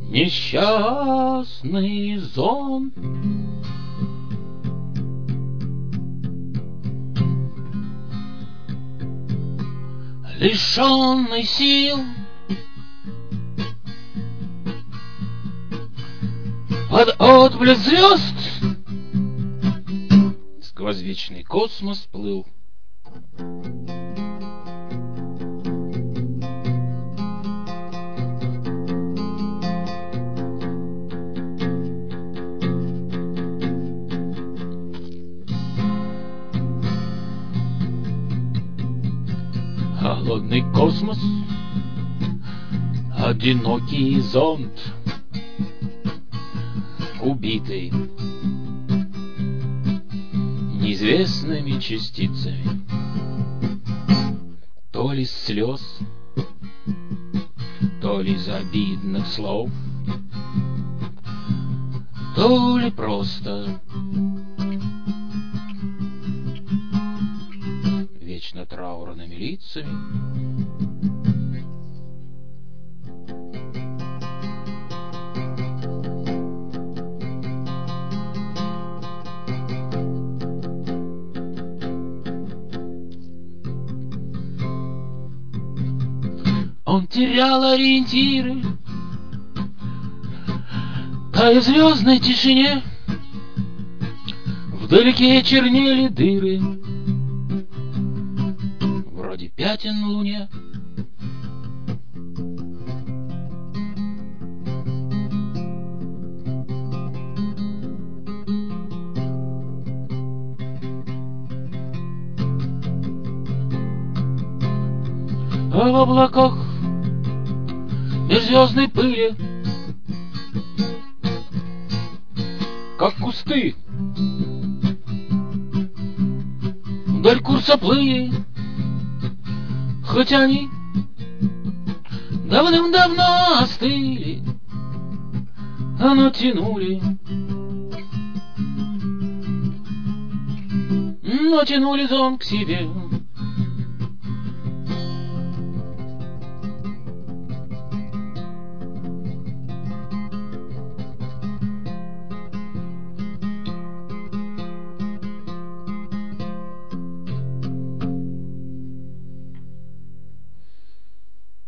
несчастный зонт. Лишенный сил под отблеск звезд сквозь вечный космос плыл. Холодный космос, одинокий зонд, убитый неизвестными частицами, то ли слез, то ли из обидных слов, то ли просто вечно траурными лицами. Он терял ориентиры, тая в звездной тишине, вдалеке чернели дыры, вроде пятен на луне. А в облаках межзвездной пыли, как кусты, вдоль курса плыли, хоть они давным-давно остыли, но тянули зон к себе.